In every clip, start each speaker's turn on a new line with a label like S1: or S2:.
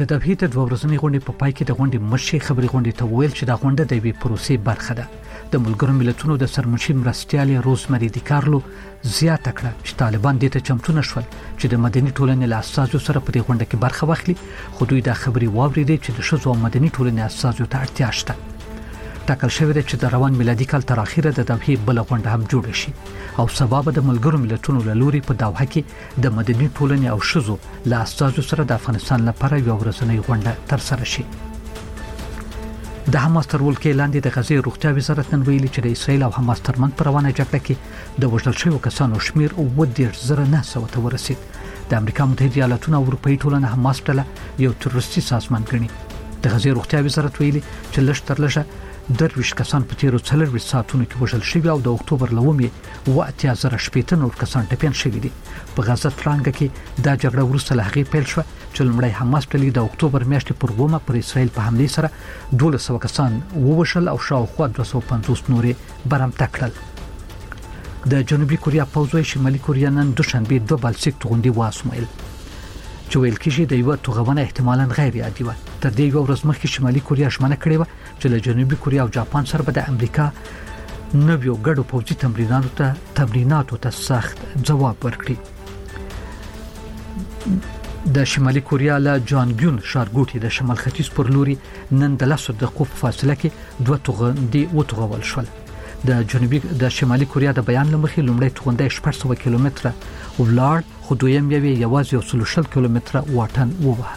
S1: د دوحې د 2 ورځنۍ غونډې په پای کې د غونډې مشر خبري غونډې ته ویل چې دا غونډه د یوې پروسې برخه ده. د ملګرو ملتونو د سرمنشي مرستیال روزمری دی کارلو زیاته کړه چې طالبان دې ته چمتو نشول چې د مدني ټولنې له اساسو سره په دې غونډه کې برخه واخلي، خو دوی دا خبري واوریدي چې د ښځو او مدني ټولنې اساسو ته اړتیا شته. ټاکل شوی دی چې د روان میلادي کال تر اخره د دوحې بل غونډه هم جوړ شي او سبب د ملګرو ملتونو له لوري په دوحه کې د مدني ټولنې او ښځو له اساسو سره د افغانستان لپاره یو ورځنۍ غونډه تر سره شي. د حماس تر ولکې لاندې د غزې روغتیا وزارت نن ویلي چې د اسرایل او حماس ترمنځ پر روانه جګړه کې د وژل شویو کسانو شمیر 19,900 ته ورسید. د امریکا متحده ایالاتونو او اروپאי ټولنه حماس ډله یو تروریستي سازمان ګڼي. د غزې روغتیا وزارت ویلي چې لږ تر لږه 23 کسان په تیرو 4 ساعتونو کې وژل شوي او د اکتوبر لومې 80,000 نور کسان ټپيان شوي دي. په غزه ترانګه کې دا جګړه وروسته له هغې پیل شوه چې لومړی حماس ډلې د اکتوبر میاشتې پر 2 پر اسرائیل په حمله سره 1200 کسان ووژل او شاوخوا 250 نورې برمته کړل. د جنوبي کوریا پوځ شمالي کوریا نن دوشنبه 2 بالستیک توغندي واسمایل چې ویل کېږي د یو توغونه احتمالاً غیر عادي و. تر دې یو ورځ مخکې شمالي کوریا ژمنه کړې و چې له جنوبي کوریا او جاپان سره به د امریکا نویو ګډو پوځي تمریناتو ته سخت جواب ورکړي. د شمالي کوریا له جانګیون ښارګوټي د شمال ختیځ پر لوري نن د 10 دقیقو په فاصله کې 2 توغندي وتوغول شول. د شمالي کوریا د بیان لمخې لومړی توغندي 800 کیلومتره ولاړ، خو دویم یوازې 120 کیلومتره واټن ووهه.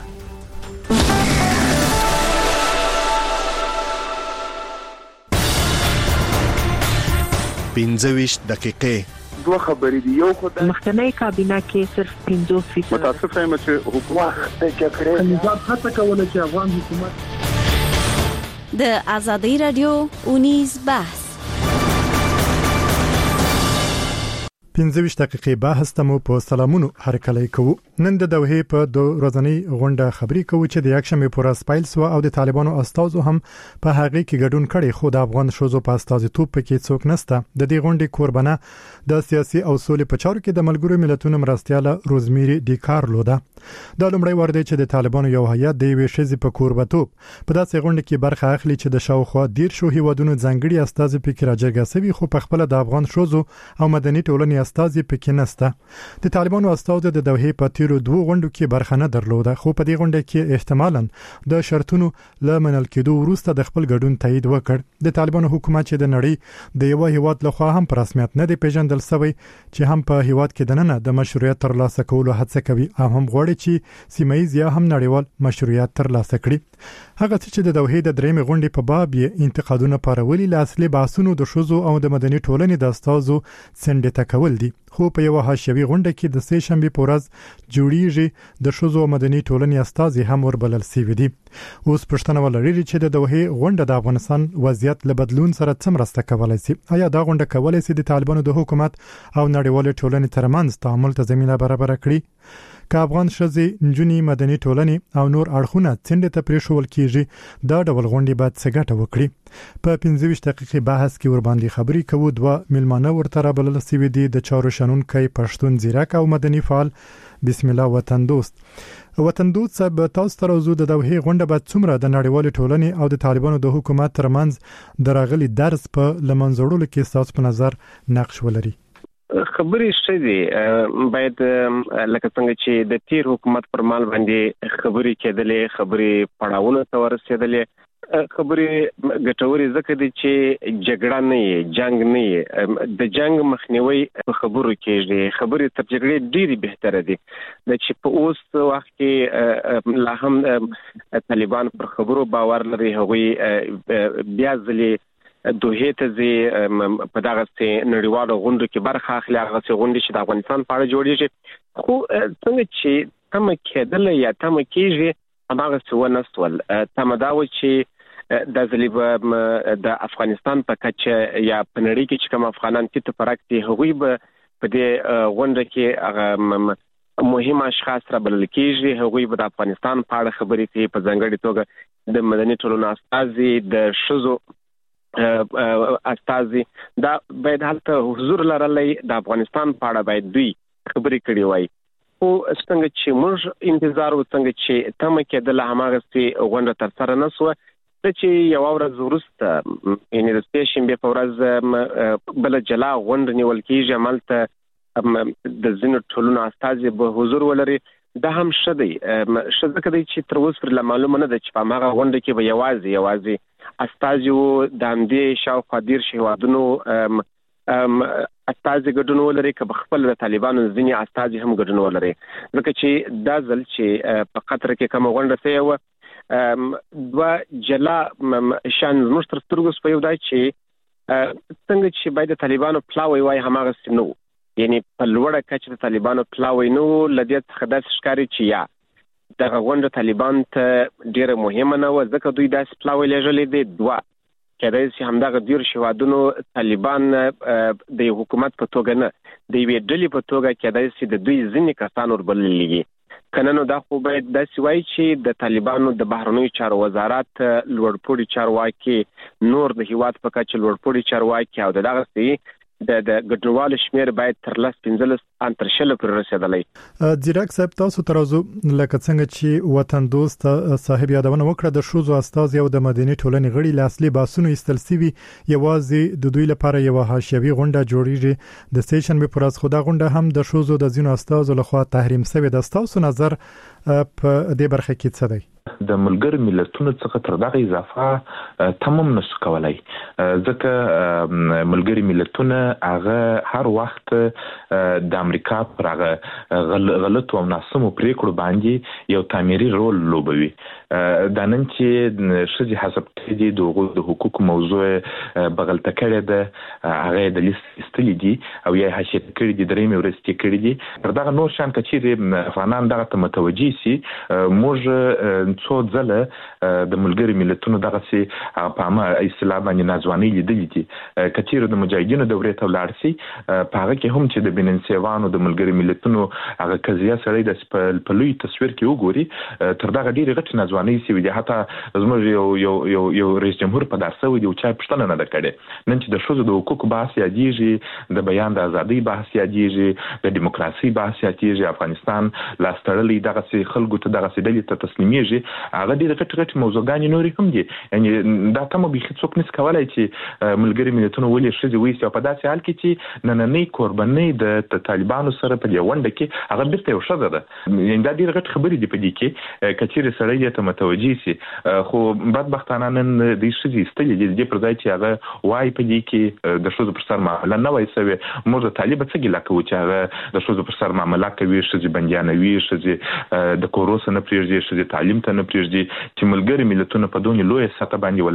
S2: پنځه دقیقې
S3: دوه خبرې دي. یو خو د
S4: مخکنی کابینه کې صرف 50%
S3: متاسف یم چې حکومت د جګړې نظام هڅه کوله چې افغان حکومت
S5: د ازادي رادیو اونیز بحث
S6: 15 دقیقې بحث تمو په سلامونو هرکلی کوو. نن د دوحې په 2 ورځنۍ غونډه خبري کوو چې د یکشنبه پر اسپایل سو او د طالبانو استازو هم په هغه کې ګډون کړي، خو د افغان شوزو په استازیتوب پکې څوک نسته. د دې غونډې کوربنه د سیاسي او سولې په چارو کې د ملګرو ملتونو مرستیاله روزمری دی کارلو ده. دا لومړی وار دی چې د طالبانو یو هیئت د یوې ښځې په کوربتوب په داسې غونډه کې برخه اخلي چې د شاوخوا 13 هیوادونو ځانګړي استازي پکې راجرګه شوي، خو په خپل د افغان شوزو او مدني ټولنې استازي پکې نسته. د طالبانو استازو د دوحې په تیرو 2 غونډو کې برخه نه درلوده، خو په دې غونډه کې احتمالاً د شرطونو له منل کېدو وروسته د خپل ګډون تایید وکړ. د طالبانو حکومت چې د نړۍ د یو هیواد لخوا هم په رسمیت نه دی پیژندل شوی چې هم په هیواد کې دننه د مشروعیت ترلاسه کولو هڅه کوي او هم غواړي چې سیمایي یا هم نړیوال مشروعیت ترلاسه کړي. هغه چې د دوحې د درېمې غونډې په باب یې انتقادونه پارولي له اصلي بحثونو د ښځو او د مدني ټولنې د استازو څنډې ته کول دي، خو په یو حاشیوي غونډه کې د سه شنبه په ورځ جوړیږي د ښځو او مدني ټولنې استازي هم وربلل شوي دي. اوس پښتنه ولري چې د دوحې غونډه د افغانستان وضعیت له بدلون سره څه مرسته کولای شي. آیا دا غونډه کولای شي د طالبانو د حکومت او نړیوال ټولنې ترمنځ تعامل ته زمينه برابر کړي؟ که افغان ښځې، نجونې، مدني ټولنې او نور اړخونه څنډې ته پرېښول کېږي، دا ډول غونډې باید څه ګټه وکړي؟ په 15 دقیقې بحث کې ورباندې خبرې کوو. 2 میلمانه ورته رابلل شوي دي، د چارو شنونکی پښتون ځیرک او مدني فعال بسم الله وطن دوست. وطن دوست صاحب، تاسو تر اوسه د دوحې غونډه باید څومره د نړیوال ټولنې او د طالبانو د حکومت ترمنځ درغلي درس په لمنځوړلو کې تاسو په نظر نقش ولري؟
S7: خبرې شته باید لکه څنګه چې د تیر حکومت پر مال باندې خبرې کېدلې، خبرې پړاوونه ته ورسېدلې، خبرې ګټورې ځکه دي چې جګړه نه وي، جنگ نه وي، د جنگ مخنیوي په خبرو کېږي. خبرې تر جګړې ډېرې بهتره دي. د چې په اوس وخت کې لا هم طالبان پر خبرو باور لري، هغوی بیا ځلې دوحې ته ځي، په دغه نړیوالو غونډو کې برخه اخلي، هغه غونډې چې د افغانستان په اړه جوړېږي. خو څنګه چې تمه کېدله یا تمه کېږي هماغسې ونه سول. تمه دا وه چې دا ځلې به د افغانستان په کچه یا په نړۍ کې چې کوم افغانان تیت پرک دي، هغوی به په دې غونډه کې هغه مهم اشخاص را بلل کېږي، هغوی به د افغانستان په اړه خبرې کوي، په ځانګړې توګه د مدني ټولنو استازي، د ښځو استازي، دا باید هلته حضور لرلی، د افغانستان په اړه باید دوی خبرې کړې وای. خو څنګه چې موږ انتظار وڅنګه چې تم کېدل هماغه سي غونډه تر سره نسو چې یو ورځ وروسته یعنی د سټیشن به په ورځ بل جلا غونډه نیول کیږي عملته د زینو ټولونو استازي به حضور ولري دا هم شدي کدی چې تر اوسه پر معلومه نه ده چې په هغه غونډه کې به یوازې استازي د همدې شاوخوا دیر شهوادونو استازي ګډون ولري که خپل د طالبانو ځینې استازي هم ګډون ولري ځکه چې دا ځل چې په قطر کې کوم غونډه شوې و دوا جلا شان زموږ تر سترګو په یو دای چې څنګه چې باید طالبانو پلاوي وای هماغه سينو یعنی په لوړه کچه د طالبانو پلاوي نو لدې څخه د ښکاری چې یا د غونډه طالبان ته ډیره مهمه نه و ځکه دوی داس پلاوي لږلې دي دوا کله چې همدغه دیر شوادونو طالبان د حکومت په توګه نه د یوې ډلې په توګه کېدای شي د دوی ځینې کسان وربللېږي کنه نو دا خو باید د سوي چې د طالبانو د بهرنیو چارو وزارت لوړپوړي چارواکي نور د هیواد په کچه لوړپوړي چارواکي او دغه سي د ګډوال شمیر باید تر 15 ان تر شل پر رسیدلې
S6: ځیرک صاحب تاسو ترازو لکه څنګه چې وطن دوست صاحب یادونه وکړه د شوزو استاد یو د مدني ټولنې غړي لاصلي باسونو استلسوي یوازې د دوی لپاره یو حاشیوي غونډه جوړیږي د سټیشن به پراز خدا غونډه هم د شوزو د زینو استاد لخوا تحریم شوی د تاسو نظر په دې برخه کې څه دی
S2: د ملګر ملتونو څخه تر دغه اضافه تمام نشو کولای ځکه ملګر ملتونه هغه هر وخت د امریکا پر هغه غلط او ناسمو پریکړو باندې یو تعمیري رول لوبوي دا نن چې شذي حسب دي د حقوق موضوع بغلطه کړي ده هغه د لیست استلې دي او یا حشد کړي دي درېمه ورستي کړي دي تر دغه نور شان کچې افغانان دغه ته متوجي سي موږ څو ځله د ملګری ملتونو دغه سي په عامه اصطلاح باندې نازواني لیدلې دي کچېره د مجاهدینو دورې ته ولاړ سي په هغه کې هم چې د بننسیوانو د ملګری ملتونو هغه قضیه سره د پلوي تصویر کې وګوري تر دغه ډیره غټ نازواني سي وي حتی زموږ یو رئیس جمهور په درسه وي چې چا پښتنه نه کړي نن چې د شوزو د حقوقو بحث یادېږي د بیان د ازادۍ بحث یادېږي د دیموکراسي بحث یادېږي افغانستان لاستړلې دغه سي خلکو ته دغه سي دلې ته تسلیمېږي هغه ډېر غټ موضوعګانې نورې هم دي یعنی دا تمه به هیڅوک نس کولای چې ملګری ملتونو ولې شذي وایي په داسې حال کې چې نننۍ قرباني د طالبانو سره په یوونډه کې هغه بیرته یو شذ ده یعنی دا ډېر غټ خبرې دي په دې کې کچېره سره یې ته متوجي سي خو بدبختانه نن د شذي استلې دي پر ځای چې هغه وای په دې کې د شذو پر سر معامله نه وای سوي موږ د طالب څخه ګیله کوو چې هغه د شذو پر سر معامله کوي شذي بنديانوي شذي د کوروس نه پریږدي شذي تعلیم ته نه پریږدي چې ملګری ملتونه په دونې لوی سطح باندې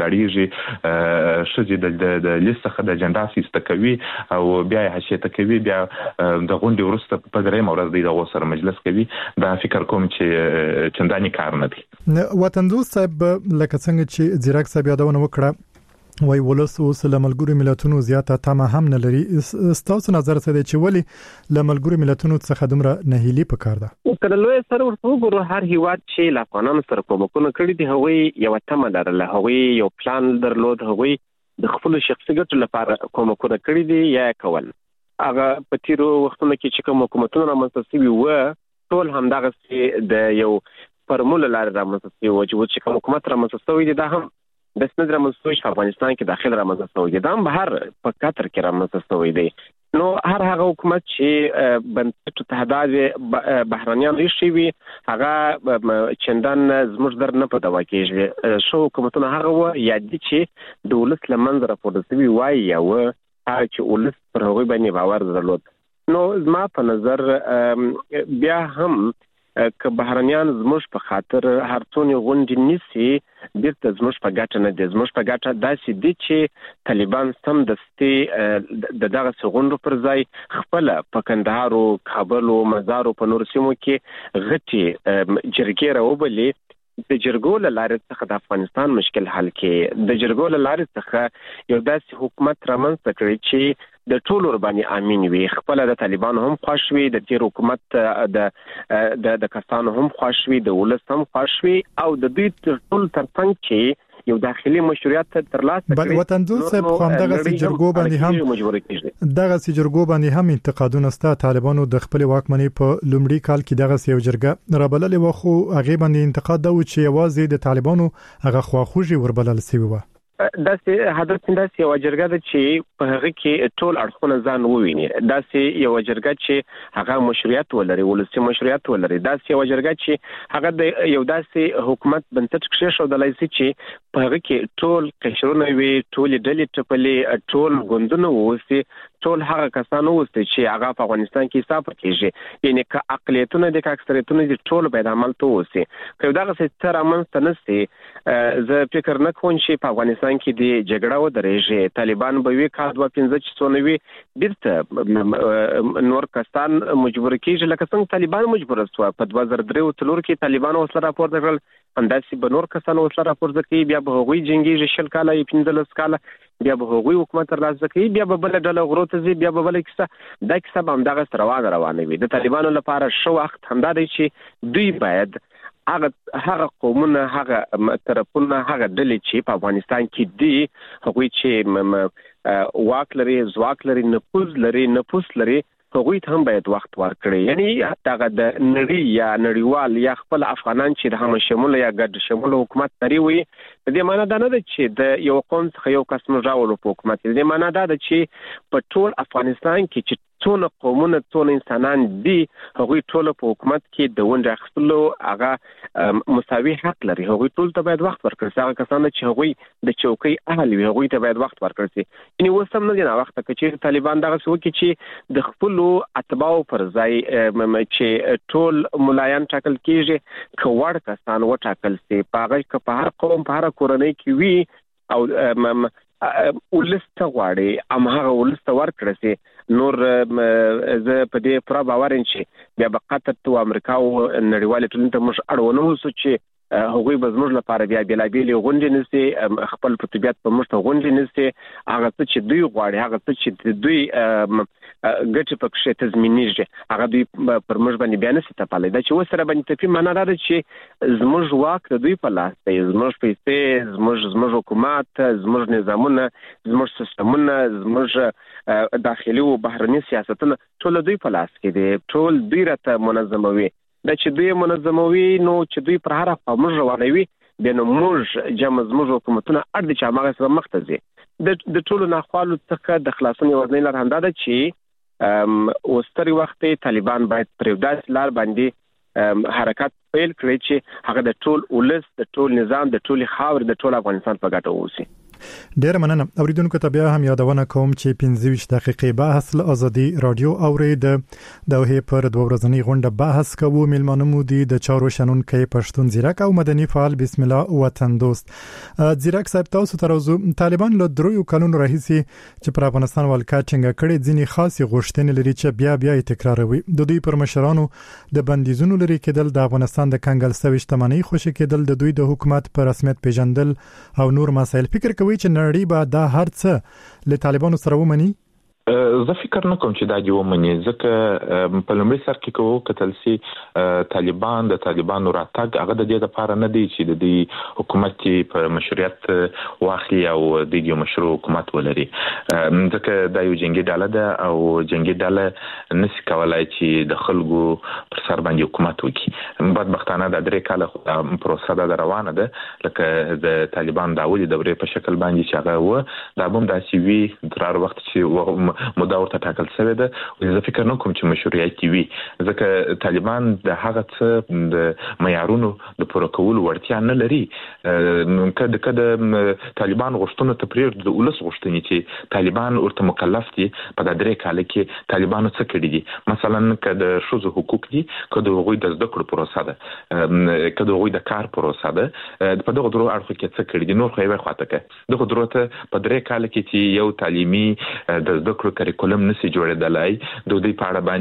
S2: ولاړیږي شذي د لیست څخه د اجنډا سیسته کوي او بیا حشیته کوي بیا د غونډې ورسته په درېم ورځ د غوسر مجلس کوي دا فکر کوم چې چنداني کار نه دی
S6: وطن دوست صاحب لکه څنګه چې ځیرک صاحب یادونه وکړه وای ولس اوس له ملګرو ملتونو زیاته تمه هم نه لري تاسو نظر څه دی چې ولی له ملګرو ملتونو څخه دومره نهیلي پکار ده
S7: کله لوی سره ورته وګورو هر هیواد چې له افغانانو سره کومکونه کړی دي هغوی یو تمه لرله هغوی یو پلان درلود هغوی د خپل شخصي ګټو لپاره کومکونه کړی دي یا کول هغه په تیرو وختونو کې چې کوم حکومتونه رامنځته شوي و ټول همدغه د یو فرمول لاره رامنځته شوي و چې کوم حکومت رامنځته شوی دی دا هم د سند رامنځته شوی افغانستان کې داخل رامنځته شوی دی دا هم بهر په قطر کې رامنځته شوی دی نو هر هغه حکومت چې بنسټ تهداد بهرانيان شي وي هغه چندان زموږ در نه پدوا کېږي شو حکومتونه هغه و یادي چې د ولس لمنځ راپورته وي وای یا و هغه چې ولس پر هغه باندې باور درلود نو زما په نظر بیا هم که بهرانيان زموږ په خاطر هر څونی غونډې نيسي بیرته زموږ په ګټه نه دي زموږ په ګټه داسې دي چې طالبان سم دستي د دغه غونډو پر ځای خپل په کندهار او کابل او مزار په نور سیمو کې غټي جرګې راوبلي د جرګو لارې څخه د افغانستان مشکل حل کې د جرګو لارې څخه یو داسې حکومت رامنځته کړي چې د ټولو باندې امین وي خپل د طالبانو هم خوشوي د تیر حکومت د کسانو هم خوشوي د ولس هم خوشوي او د دوی ټول ترڅنګ چې یو داخلي مشروعیت ترلاسه کړي.
S6: وطن دوست صاحب خو همدغه جرګو باندې هم دغه جرګو باندې هم انتقادونه ستا طالبانو د خپل واکمنۍ په لومړي کال کې دغه یو جرګه رابللې و، خو هغه باندې انتقاد دا و چې یوازې د طالبانو هغه خواخوږي وربلل شوی و.
S7: داسې هدف داسې یو جرګه ده چې په هغه کې ټول اړخونه ځان وویني، داسې یو جرګه چې هغه مشروعیت ولري، ولسي مشروعیت ولري، داسې یو جرګه چې هغه د یو داسې حکومت بنسټ کېښودلای شي چې په هغه کې ټول قشرونه وي، ټول ډلې ټپلې، ټول ګوندونه ووسي، ټول هغه کسانو وسته چې هغه په افغانستان کې حساب کېږي، یعنی که اقلیتونه د اکثریتونو د ټول باید عمل ته ووسي. که دا څه تر امنست نسي، زه فکر نه کوم چې په افغانستان کې د جګړه ودرېږي. طالبان به وی کال 2015 چې څونوي بیرته نور کسان مجبور کیږي، لکه څنګه طالبان مجبور شو په 2003 کې طالبان وسله راپورته کړل، همداسې به نور کسان وسله راپورته کوي، بیا به هغوی جنگیږي 20 کاله 15 کاله، بیا به هغوی حکومت ترلاسه کوي، بیا به بل ډله غرو ته ځي، بیا به بل کیسه. دا کیسه به همدغه روانه وي. د طالبانو لپاره شو وخت همدا دی چې دوی باید هغه قومونه، هغه طرفونه، هغه ډلې چې په افغانستان کې دي، هغوی چې واک لري، ځواک لري، نفوذ لري، هغوی ته هم باید وخت ورکړي. یعنی دغه د نړۍ یا نړیوال یا خپل افغانان چې د هم شمول یا ګډ شمول حکومت لري وي، د دې معنی دا نه ده چې د یو قوم څخه یو کس راوړو په حکومت. د دې معنی دا ده چې په ټول افغانستان کې چې څونه قومونه، څونه انسانان دي، هغوی ټول په حکومت کې د ونډه اخیستلو هغه مساوي حق لري. هغوی ټول ته باید وخت ورکړل شي. هغه کسان چې هغوی د چوکۍ اهل وي، هغوی ته باید وخت ورکړل شي. یعنی اوس هم نه دی ناوخته چې طالبان دغه څه وکړي چې د خپلو اتباعو پر ځای چې ټول ملایان ټاکل کېږي، که وړ کسان وټاکل شي، په هغه که په هر قوم، په هر کورنۍ کې وي، او ولسته غواړي هماغه ولسته ورکړل شي. نور زه په دې پوره باور یم چې بیا به قطر او امریکا او نړیوالې ټولنې ته موږ اړ ونه اوسو چې هغوی به زموږ لپاره بیا بېلابېلې غونډې نیسي، خپل په طبیعت په موږ ته غونډې نیسي. هغه څه چې دوی غواړي، هغه څه چې دوی ګټې پکښې تضمینېږي، هغه دوی پر موږ باندې بیا نشي تپلی. دا چې اوس سره باندې تپي معنا دا ده چې زموږ واک د دوی په لاس دی، زموږ پیسې، زموږ حکومت، زموږ نظامونه، زموږ سیستمونه، زموږ داخلي او بهرني سیاستونه ټول دوی په لاس کې دي، ټول دوی راته منظموي. دا چې دوی منظموي، نو چې دوی پر هر خوا موږ روانوي، بیا نو موږ زموږ حکومتونه اړ دي چې هماغه سره مخ ته ځي. د ټولو ناخوالو څخه د خلاصون یوازینۍ لار همدا ده چې اوس تر وخت طالبان باید پر یو داسې لار باندې حرکت پیل کړي چې هغه د ټول ولس، د ټول نظام، د ټول خاور، د ټول افغانستان په ګټه ووسي.
S6: ډیر مننه. اوریدونکو ته بیا هم یادونه کوم چې 25 دقیقې بحث له ازادي رادیو اورید د دوه پر 2 ورځنی غونډه بحث کوو. میلمانه مو دي د چارو شنونکي پښتون زیرک او مدني فعال بسم الله وطن دوست. زیرک صاحب، تاسو ترازو طالبان له 3 کلونو راهیسي چې پر افغانستان ولکا څنګه کړي ځینی خاصه غوښتنې لري چې بیا تکراروي. د دوی پر مشرانو د بندیزونو لري کېدل، د افغانستان د کنګل سوي شتمنۍ خوشي کېدل، د دوی د حکومت پر رسمیت پیژندل او نور مسایل. فکر کوي چې نړۍ به دا هر څه له طالبانو سره ومني؟
S2: زه فکر نه کوم چې دا دی ومني، ځکه په لومړي سر کې کوو کتل سي طالبان د طالبانو راتګ هغه د دې لپاره نه دی چې د دې حکومت په مشروعیت واخلي او د یو مشروع حکومت ولري، ځکه دا یو جنگي ډله ده او جنگي ډله نشي کولای چې د خلکو پر سر باندې حکومت وکړي. بدبختانه د 3 کاله پروسه دا روانه ده، لکه د طالبان د اولي دورې په شکل باندې چې هغه و دا هم داسې وي تر وخت چې مودا ورته ټاکل شوی ده. زه فکر نه کوم چې مشروعیت وي، ځکه طالبان د هغه څه د معیارونو د پوره کولو وړتیا نه لري. کله طالبان غوښتنه ته پرېږدي د ولس غوښتنې چې طالبان ورته مکلف دي په د 3 کال کې طالبانو څه کړي دي. مثلا کله د ښځو حقوق دي، کله هغوی د زده کړو پروسه ده، کله هغوی د کار پروسه ده، په دغه درو اړخو کې څه کړي دي. نور خو یې خواته کې دغه درو ته په 3 کال کې چې یو تعلیمي د زده کړو کړو کریکولم نسی جوړېدلای د دوی په اړه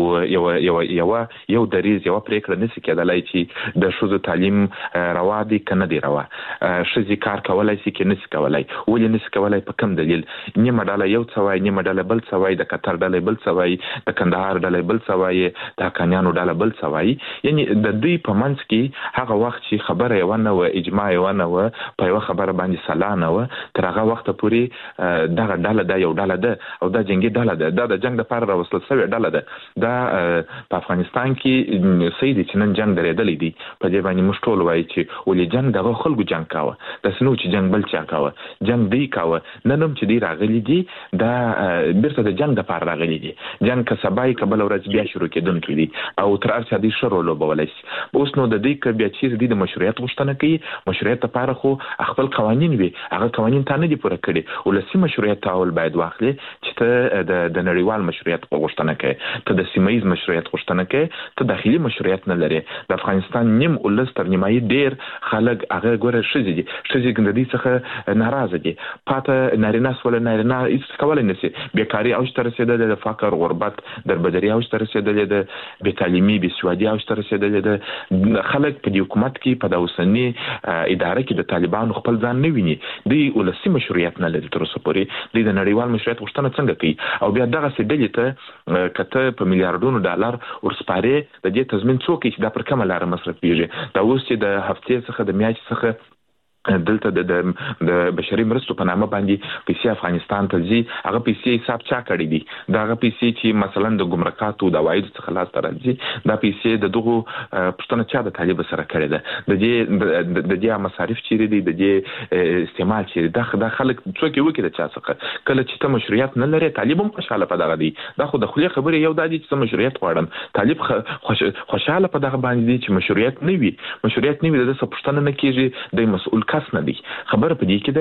S2: باندې یو دریز یو پریکړه نسی کېدلای چې د شوزو تعلیم روا دي کنه دی روا شزي کار کولای شي کې نسی کولای ولې نسی کولای په کوم دلیل نیمه ډاله یو څوای نیمه ډاله بل څوای د قطر ډاله بل څوای د کندهار ډاله بل څوای د کانیانو ډاله بل څوای یعنی د دوی په منځ کې هغه وخت چې خبره یو نه و اجماع یو نه و په یو خبره باندې سلانه و تر هغه وخت پورې دغه ډاله د یو ډاله ده او د جنگي ډاله ده د جنگ لپاره راوستل شوی ډاله ده دا په افغانستان کې سید چې نن جنگ درېدلې دي په دې باندې مشټول وایي چې ولې جنگ دغه خلکو جنگ کاوه د سنو چې جنگ بل چا کاوه جنگ دی کاوه ننم چې دی راغلي دي دا بیرته د جنگ لپاره راغلي دي جنگ کسبای کبل ورځ بیا شروع کېدونکې دي او تر ارڅ دي شروع لوبولای اوس نو د دې ک بیا چې د مشروعیت غوښتنه کوي مشروعیت لپاره خو خپل قوانين وي هغه قوانين ته نه دي پوره کړي ولسی مشروعیت تاول باید واخلي چې ته د نړیوال مشروعیت غوښتنه کوي ته د سیمایي مشروعیت غوښتنه کوي ته داخلي مشروعیت نه لري د افغانستان نیم ولس تر نیمایي ډیر خلک هغه ګوره شزي دي شزي ګندې څخه ناراضه دي پاته نارینه سول نارینه هیڅ کولای نشي بیکاری او تر رسیدل د فقر غربت دربدري او تر رسیدل د بې تعلیمي بې سوادي او تر رسیدل د خلک په حکومت کې په داوسنی اداره کې د طالبانو خپل ځان نه ویني دی ولسی مشروعیت نه لري تر اوسه پورې د نړیوال مشروعیت غوښتنه څنګه کوي او بیا دغه سیدلې ته کته په میلیارډونو ډالر ورسپاره د دې تضمین څوک چې دا پر کومه لار مصرف کیږي دا اوس چې د هفتې څخه د میاشتې څخه دلته د بشري مرستو په نامه باندې پیسې افغانستان ته ځي هغه پیسې حساب چا کړی دي دا هغه پیسې چې مثلا د ګمرکاتو د عواید څخه لاس ته راځي دا پیسې د دغه پښتنه چا د طالب سره کړی ده د دې مصارف چیرې دي د دې استعمال چیرې دا خلک څوک وکړي د چا څخه کله چې ته مشروعیت نه لري طالب هم خوشاله په دغه دی دا خو د خلې خبره یو د دې چې مشروعیت غواړم طالب خوشاله په دغه باندې دي چې مشروعیت نه وي د څه پښتنه نه کیږي د مسؤل کس نه دی خبر په دې کې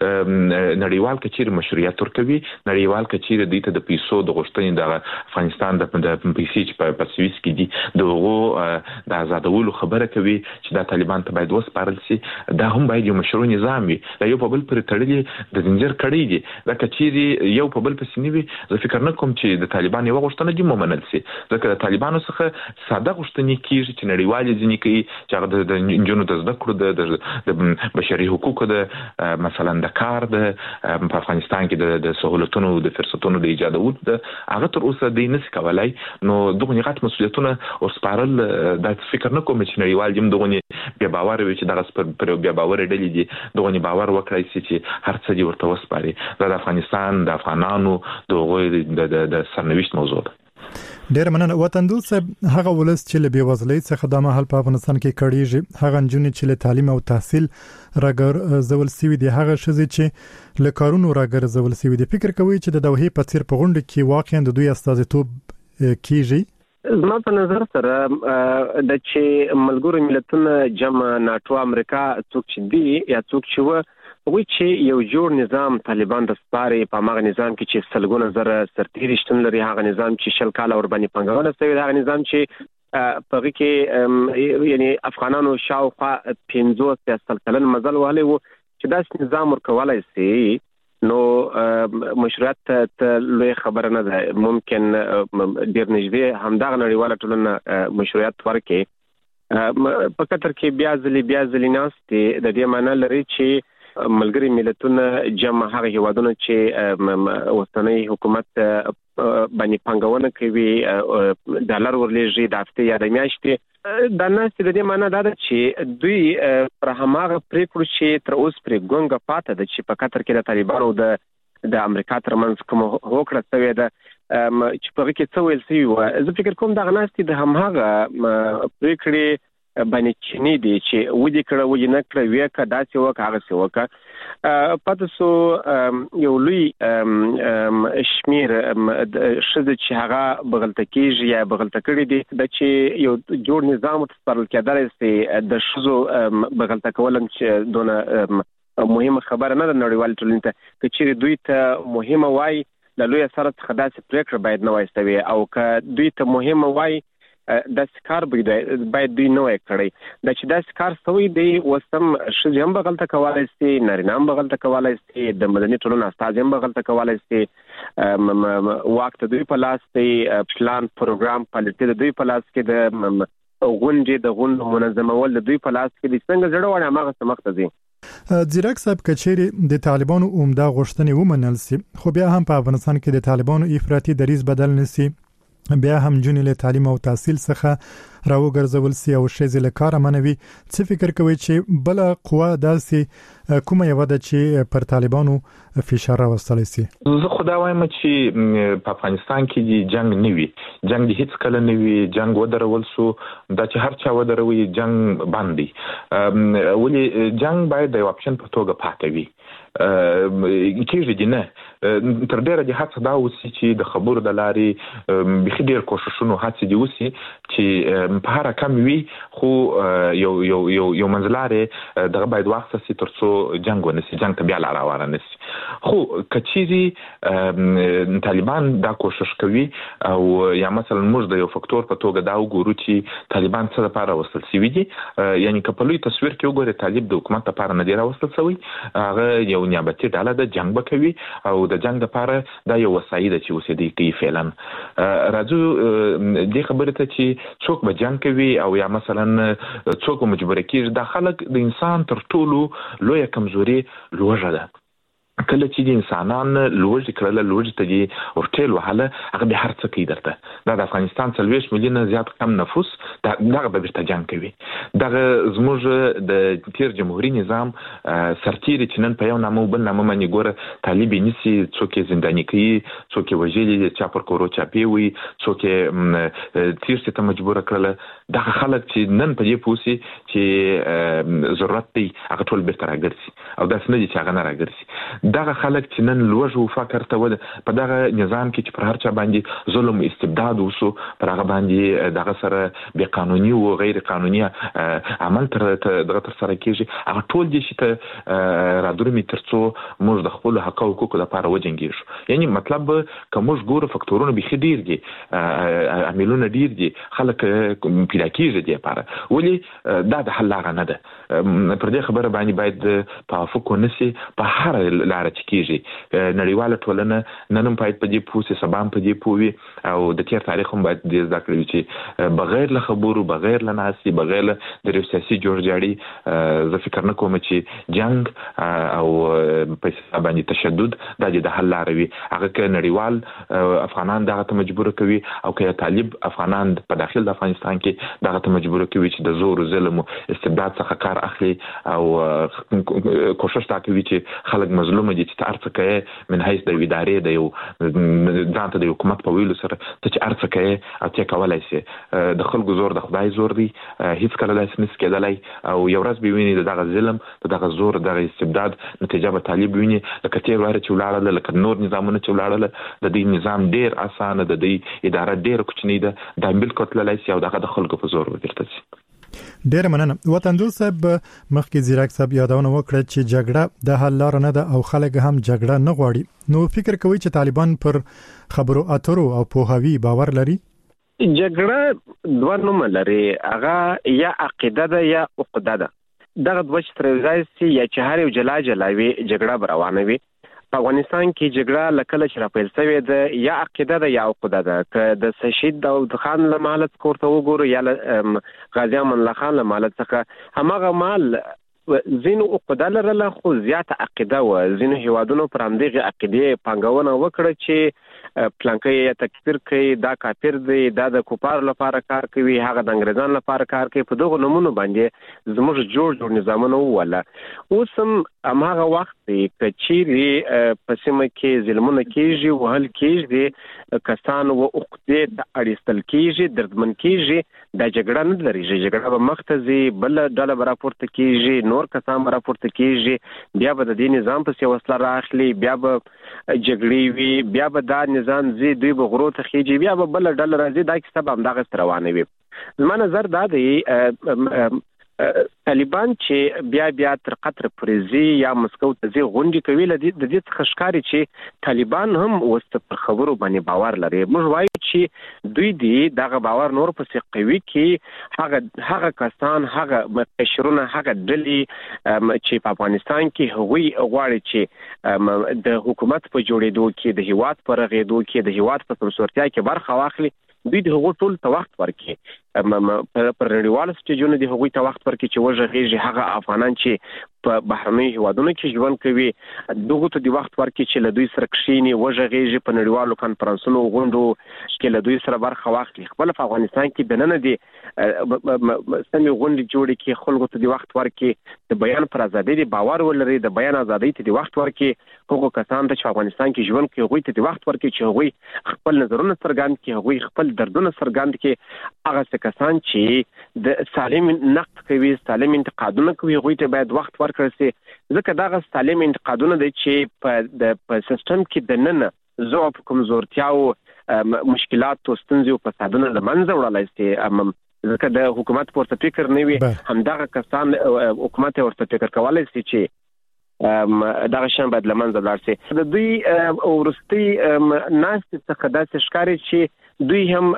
S2: د نړیوال کچیر مشروعیت ورکوي نړیوال کچیر د دې د پیسو د غوښتنې د افغانستان د پیسې چې په سويس کې دي دغه د آزادولو خبره کوي چې د طالبان ته باید وسپارل شي دا هم باید یو مشروع نظام وي دا یو په بل پر تړلې د زنجیر کړي دي دا کچیر یو په بل پسې نیوي زه فکر نه کوم چې د طالبان یو غوښتنه دي مومنل شي ځکه د طالبانو څخه ساده غوښتنې کیږي چې نړیوال ځینې کوي چې د انجونو د زده کړو د بشري حقوق د مثلا د کار د په افغانستان کې د سہولتونو د فرصتونو د ایجادولو د هغه تر اوسه د نس کولای نو دغه غټ مسؤلیتونه او سپارل د فکر نه کوم چې نړیوال یم دغه بیا باور وي چې دغه پر بیا باور ډلې دي دغه باور وکړي چې هر څه دی ورته وسپاري د افغانستان د افغانانو د سرنوشت موضوع ده
S6: ډیر مننه وطن دوست هغه ولس چې له بیوزلۍ څخه د مهال په افغانستان کې کړيږي هغه نجونې چې له تعلیم او تحصیل راګر زول سوي دي هغه شزي چې له کارونو راګر زول سوي دي فکر کوي چې د دوحې په څیر په غونډه کې واقعا د دوی استازیتوب کیږي
S7: زما په نظر سره د چې ملګرو ملتونو جمع ناتو امریکا څوک چې دی یا څوک چې و وی چې یو جوړ نظام طالبان د سپاري په ماغه نظام کې چې سلګونه زره سرتیري شتون لري هغه نظام چې شل کال اور باندې پنګونه شوی هغه نظام چې په کې یعنی افغانانو شاوخوا 15 کلن مزل وهلي وو چې دا نظام ورکولای شي نو مشروعیت ته لوی خبره نه ده ممکن ډیر نږدې همدغه نړیواله ټولنه مشروعیت ورکړي په کتر کې بیا ځلې ناستي د دې معنی لري چې ملګری ملتونه جمع هغه هیوادونه چې وطني حکومت باندې پنګونه کوي ډالر ورلېږي د هفته یا د میاشتې د ناس د دې معنی دا ده چې دوی پر هماغه پریکړه چې تر اوس پر ګونګه پاته ده چې په کتر کې د طالبانو د امریکا ترمنځ کوم هوکړه شوې ده چې په کې څه ویل شي زه فکر کوم دا غناستي د هماغه پریکړې باندې چني دي چې ودی کړه ودی نه کړه وکړه داسې وکړه هغه څه وکړه پاتې سو یو لوی شمیر شذ چې هغه بغلته کېږي یا بغلته کړي دي د چې یو جوړ نظام تسپارل کېدل سي د شذو بغلته کولم چې دونه مهمه خبره نه ده نړیوال ټولنې ته چې دوی ته مهمه وای د لوی سره خداسې پریکړه باید نه وایستوي او که دوی ته مهمه وای د کار باید دوی نوې کړی د چې د کار سوی دی وسم شې هم بغلته کولای شي نارینه هم بغلته کولای شي د مدني ټولنې استاد هم بغلته کولای شي وخت دوی په لاس دی پلان پروګرام پالیسي د دوی په لاس کې د غونډې د غونډو منظمول د دوی په لاس کې د څنګه زړه وړه ماغه سمخته دي.
S6: ځیرک صاحب کچېری د طالبانو عمده غوښتنې ومنل سي خو بیا هم په افغانستان کې د طالبانو افراطي دریځ بدل نسی بیا هم جنې له تعلیم او تحصیل څخه راوګرځول سي او شې له کار منوي څه فکر کوي چې بل قوا داسې کومه یو د چې پر طالبانو فشار راوستلی سي؟
S2: زه خدای وایم چې په افغانستان کې جنگ نه وي جنگ د هیڅ کله نه وي جنگ ودرول سو دا چې هر چا ودروي جنگ باندې ولې جنگ باید د اپشن په توګه پاتې وي کېږي نه تر ډیره د هڅه دا وسی چې د خبرو د لارې بخي ډیر کوششونو هڅه دی وسی چې په هر کم وي خو یو منځلاره دغه باید وخت سي ترڅو جنگ ونسي جنگ ته بیا لار روانه نسي خو کچېری طالبان دا کوشش کوي او یا مثلا موږ د یو فاکتور په توګه دا وګورو چې طالبان څه لپاره وصل سوي دي یعنی کپلوي تصویر کې وګورئ طالب د حکومت لپاره نه دی راوستل سوی هغه یو نیابتي ډله د جنگ وکوي او د جنگ لپاره دا یو وسایل چې وسیدي کوي فعلا راځو د خبرې ته چې څوک به جنگ کوي او یا مثلا څوک مجبور کیږي د خلک د انسان تر ټولو لویه کمزوري لوږه ده کله چې د انسانان لوږ کړل لوږ ته دي ورټل وهله هغه به هر څه کوي درته د افغانستان 40 میلیونه زیات کم نفوس دغه به ورته جنگ کوي دغه زموږ د تیر جمهوریت نظام سرتیری چې نن په یو نامه بل نامه باندې ګوره طالب نسی څوک زنداني کوي څوک وژلي چا پر کورو چاپی وي څوک تیر ته مجبور کړل دغه خلک چې نن په دې پوسی چې ضرورت دی هغه ټول به تر راګرسي او داس نه دي چې هغه نه راګرسي دغه خلک چې نن لوږ او فقر ته ول په دغه نظام کې چې پر هر چا باندې ظلم استبداد وسو پر هغه باندې دغه سره بے قانوني او غیر قانوني عمل تر سره کیږي هغه ټول دي چې رادرمي ترڅو موږ د خپل حق او حقوقو لپاره وجنګیږو یعنی مطلب کوم ګور فاکتورونه به خډیر دي عاملونه ډیر دي خلک پیدا کیږي دي لپاره ولی دا د حل لاره نه ده پر دې خبره باندې باید توافق ونسي په هر لاره چې کیږي نړیواله ټولنه نن په دې پوسې سبام په دې پوي او د تیر تاریخ هم باید د ذکر وي چې بغیر له خبرو بغیر له ناسي بغیر د سیاسي جوړجاړي زه فکر نه کوم چې جنگ او په باندې تشدد د حل لاره وي هغه ک نړیوال افغانان دغه ته مجبور کوي او که طالب افغانان په داخل د افغانستان کې دغه ته مجبور کوي چې د زور ظلم او استبداد څخه کار اخلي او کوشش تا کوي چې خلک مظلوم دي چې ارڅ کوي من حیث د ادارې د یو ځانته د حکومت په ویلو سره ته چې ارڅ کوي او چې کولای شي د خلکو زور د خدای زور دی هیڅ کله داسې نس کېدلای او یو ورځ به ویني دغه ظلم دغه زور دغه استبداد نتیجه به طالب ویني لکه تیر واره چې ولاړل لکه نور نظامونه چې ولاړل د دې نظام ډیر اسانه د دې اداره ډیر کوچنی ده د بالکل تللای شي او دغه د خلکو په زور ورته شي
S6: ډیر مننه وطندو صاحب مخکې زیرک صاحب یادونه وکړه چې جګړه د حل لار نه ده او خلک هم جګړه نه غواړي نو فکر کوي چې طالبان پر خبرو اترو او پوهاوی باور لري
S7: جګړه دوه نوم لري هغه یا عقیده ده یا عقده ده دغه دوه چې ترځای سي یا چې هر یو جلا جلاوي جګړه روانه وي په افغانستان کې جګړه لکه چې راپیل شوې ده یا عقیده ده یا عقده ده که د شهید داود خان له مالت کوړه وګورو یا غازی امان الله خان له مالت څخه همغه مال زینو عقده لرله خو زیات عقیده و زینو هیوادونو پر همدغه عقیده پنګونه وکړه چې پلانکې یا تکفیر کوي دا کافر دی دا د کوپار لپاره کار کوي هغه د انګريزان لپاره کار کوي په دغه نمونه باندې زموږ جوړ نظامونه ولا اوس هم هغه وخت چې په سیمه کې ظلمونه کیږي وهل کیږي کسان و عقده اړیستل کیږي دردمن کیږي د جګړه نه لري جګړه به مختزي بل ډله راپورته کیږي نور کسان راپورته کیږي بیا به د دې نظام په وسیله راخلي بیا به جګړې وي بیا به دا نظام زی دوی به غرو ته خيږي بیا به بل ډله راځي دا کیسه به همدغه روانه وي زما نظر دا دی طالبان چې بیا تر قطر پریزي یا مسکو ته ځي غونډې کوي د دې څخه ښکاري چې طالبان هم وست پر خبرو باندې باور لري. موږ وایو چې دوی دغه باور نور پسې قوي کې هغه کسان هغه قشرونه هغه ډلې چې په افغانستان کې هغوی غواړي چې د حکومت په جوړېدو کې د هیواد پر رغېدو کې د هیواد په سمسورتیا کې برخه واخلي، دوی د هغو ټول ته وخت ورکړي پر نړیوال سټیجونو د هغوی ته وخت ورکړي چې وژغېږي هغه افغانان چې په بهرنیو هیوادونو کې ژوند کوي، دغه ته د وخت ورکړي چې له دوی سره کښیني وژغېږي په نړیوالو کنفرانسونو غونډو کې له دوی سره برخه واخلي. خپل په افغانستان کې دننه دي سمې غونډې جوړې کې خلکو ته د وخت ورکړي، د بیان پر ازادۍ د باور ولري، د بیان ازادۍ ته د وخت ورکړي، هغو کسان ته چې افغانستان کې ژوند کوي هغوی ته د وخت ورکړي چې هغوی خپل نظرونه څرګند کړي، هغوی خپل دردونه څرګند کړي. هغه کسان چې د سالم نقد کوي، سالم انتقادونه کوي، هغوی ته باید وخت ورکړل شي، ځکه دغه سالم انتقادونه دي چې په سیستم کې د نن ضعف، کمزورتیاو، مشکلاتو، ستونزې او فسادونه له منځه وړلای شي. ځکه د حکومت پورته فکر نه وي، همدغه کسان حکومت ورته فکر کولای شي چې دغه شان باید له منځه لاړ شي. د دوی ورستي ناستې څخه داسې ښکاري چې دوی هم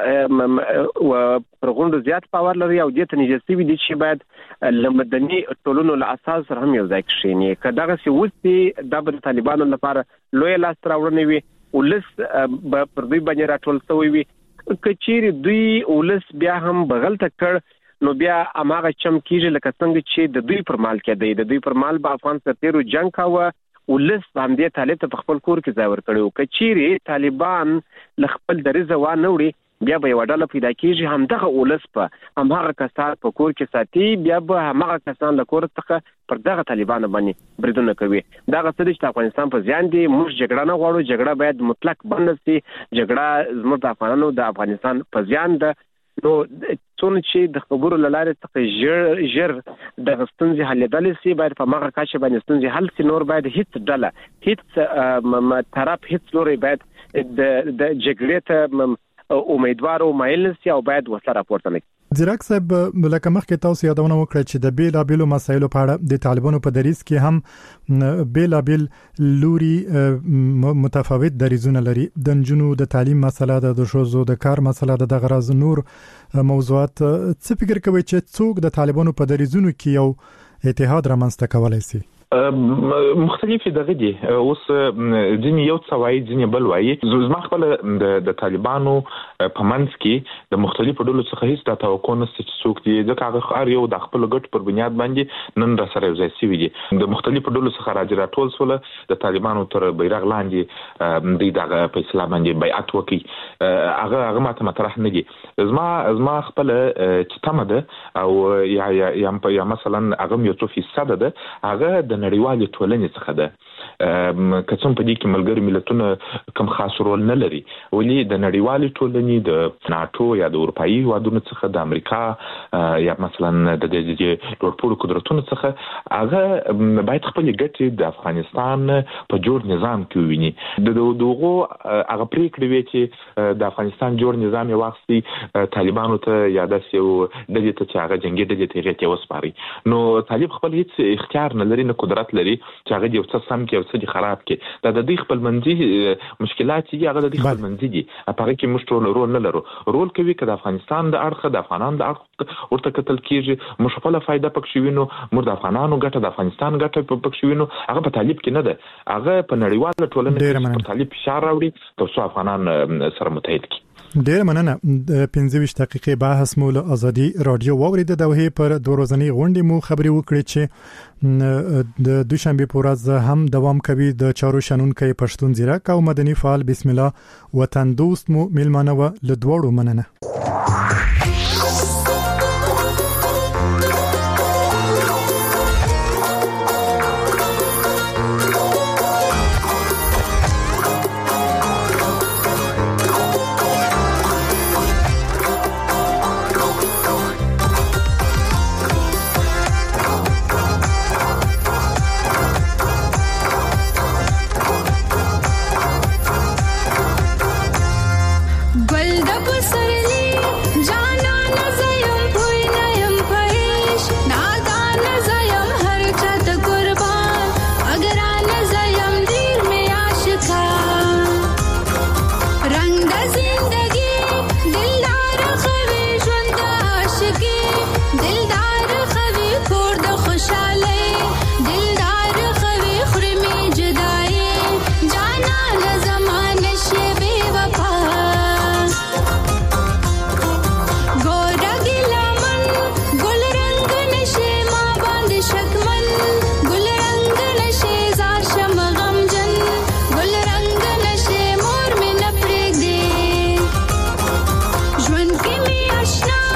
S7: پر غونډو زیات باور لري او دې ته نږدې شوي دي چې باید له مدني ټولنو له اساس سره هم یو ځای کښېني. که دغسې وسي دا به د طالبانو لپاره لویه لاسته راوړنه وي، ولس به پر دوی باندې راټول شوی وي. که چیرې دوی ولس بیا هم بغلته کړ نو بیا هماغه چم کېږي لکه څنګه چې د دوی پر مال کې دی، د دوی پر مال به افغان سرتیرو جنګ کاوه، ولس همدې طالب ته په خپل کور کې ځای ورکړی. که چیرې طالبان له خپل دریځه وانه وړي بیا به یوه ډله پیدا کېږي، همدغه ولس په هماغه کسان په کور کې ساتي، بیا به هماغه کسان له کور څخه پر دغه طالبانو باندې بریدونه کوي. دغه څه دي چې افغانستان په زیان دي. موږ جګړه نه غواړو، جګړه باید مطلق بنده شي، جګړه زموږ د افغانانو د افغانستان په زیان ده. نو څونه چې د خبرو له لارې څخه ژر دغه ستونزې حلېدلی شي، باید په هماغه کچه باندې ستونزې حل شي. نور باید هیڅ ډله، هیڅ طرف، هیڅ لوری باید د جګړې ته امیدوار او مایل نشي او باید وسله راپورته نه کړي.
S6: ځیرک صاحب، لکه مخکې تاسو یادونه وکړه چې د بیلابیلو مسایلو په اړه د طالبانو په دریځ کې هم بیلابیل لوري متفاوت دریځونه لري. د نجونو د تعلیم مسله ده، د ښځو د کار مسله ده، د غرض نور موضوعات. څه فکر کوي چې څوک د طالبانو په دریځونو کې یو اتحاد رامنځته کولای شي؟
S2: مختلفې دغه دي. اوس ځینې یو څه وایي، ځینې بل وایي. زما خپله د طالبانو په منځ کې د مختلفو ډلو څخه هیڅ دا توقع نشته چې څوک دي، ځکه هغه هر یو د خپلو ګټو پر بنیاد باندې نن راسره یو ځای شوي دي. د مختلفو ډلو څخه راټول شوله، د طالبانو تر بیرغ لاندې دوی دغه په اسلام باندې بیعت وکړي. هغه ماته مطرح نه دي. زما خپله چې تمه ده او یا مثلا هغه یو څو فیصده ده، هغه د نړیوالې ټولنې څخه ده. که څوم په دې کې ملګري ملتونه کم خاص رول نه لري، ولې د نړیوالې ټولنې د ناتو یا د اروپایي هیوادونو څخه، د امریکا یا مثلا د لوړپوړو قدرتونو څخه هغه باید خپل ګټې د افغانستان په جوړ نظام کې وویني. دغه هغه پریکړې وي چې د افغانستان جوړ نظام یې واخلي طالبانو ته یا داسې یو ډلې ته چې هغه جنګي ډلې ته هغې ته وسپاري. نو طالب خپل هیڅ اختیار نه لري، نه قدرت لري چې هغه یو څه سم کړي او څه خراب کړي. دا د دوی خپل منځي مشکلات دي، هغه د دوی خپل منځي دي. په هغه کې موږ ټول رول نه لرو. رول کوي که د افغانستان د اړخه، د افغانانو د اړخ ورته کتل کېږي، موږ خپله فایده پکښې وینو، موږ د افغانانو ګټه، د افغانستان ګټه پکښې وینو. هغه په طالب کې نه ده، هغه په نړیواله ټولنه کې په طالب فشار راوړي تر څو افغانان سره متحد کړي.
S6: ډیر مننه. 25 دقیقې بحث مو له ازادي رادیو واورید. د دوه پر دوه ورځنی غونډې مو خبري وکړې چې د دوشنبه په ورځ هم دوام کوي. د چارو شنونکو پښتون ځیرک او مدني فعال بسم الله وطن دوست مو میلمانه و له دوړو مننه.
S8: ګل د بسرلی آشنا